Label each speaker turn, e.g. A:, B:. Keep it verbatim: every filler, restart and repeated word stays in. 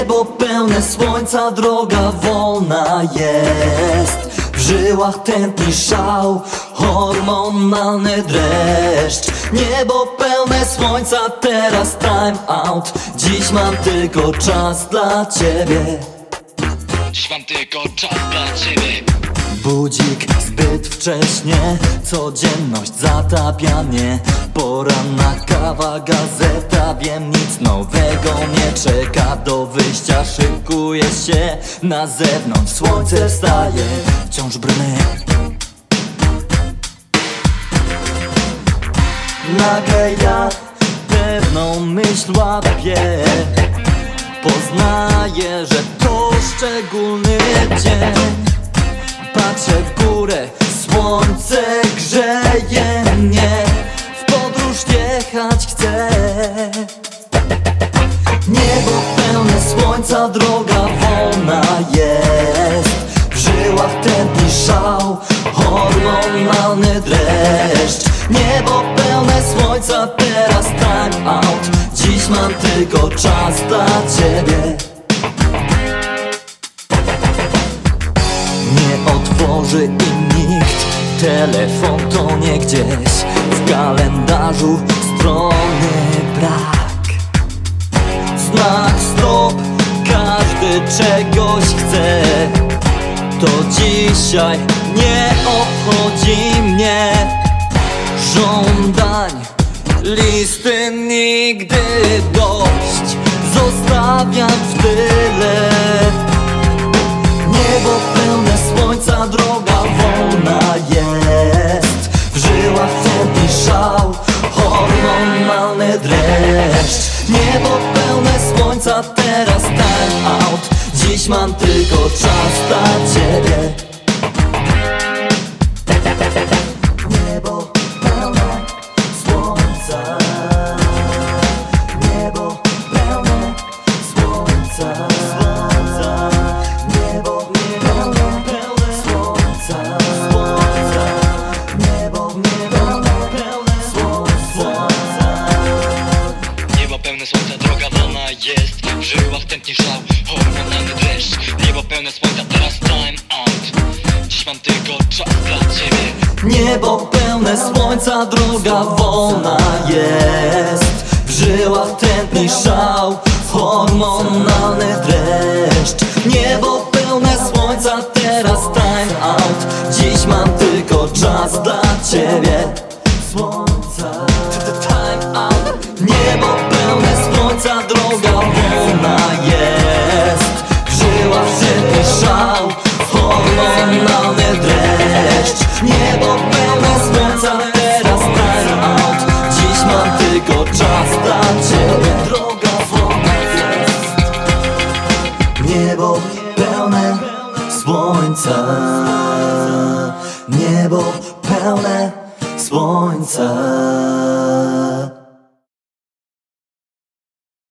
A: Niebo pełne słońca, droga wolna jest. W żyłach tętni szał, hormonalny dreszcz. Niebo pełne słońca, teraz time out. Dziś mam tylko czas dla ciebie.
B: Dziś mam tylko czas dla ciebie.
A: Budzik zbyt wcześnie, codzienność zatapia mnie. Poranna kawa, gazeta, wiem, nic nowego nie czeka. Do wyjścia szykuję się, na zewnątrz słońce wstaje. Wciąż brnę. Nagle ja pewną myśl łapię. Poznaję, że to szczególny dzień. Patrzę w górę, słońce grzeje mnie. W podróż jechać chcę. Niebo pełne słońca, droga wolna jest. W żyłach tętni szał, hormonalny dreszcz. Niebo pełne słońca, teraz time out. Dziś mam tylko czas dla ciebie. Nie otworzy im nikt, telefon to nie gdzieś. W kalendarzu strony brak. Znak stop, każdy czegoś chce. To dzisiaj nie obchodzi mnie. Żądań, listy nigdy dość. Zostawiam w tyle. Niebo pełne słońca, droga wolna jest. W żyłach tętni szał, hormonalny dreszcz. Niebo pełne słońca, teraz time out. Dziś mam tylko czas dla ciebie. Niebo pełne słońca. Niebo pełne słońca.
B: Pełne słońca, droga wolna jest. W żyłach tętni szał, hormonalny dreszcz. Niebo pełne słońca, teraz time out. Dziś mam tylko czas dla ciebie.
A: Niebo pełne słońca, droga wolna jest. W żyłach tętni szał, hormonalny dreszcz. Niebo pełne słońca, teraz time out. Dziś mam tylko czas dla ciebie. Słońca, time out. Niebo pełne słońca, droga wolna jest. W żyłach tętni szał, hormonalny dreszcz. Niebo pełne słońca, teraz time out. Dziś mam tylko czas dla ciebie. Droga wolna jest. Niebo pełne słońca. Niebo pełne słońca.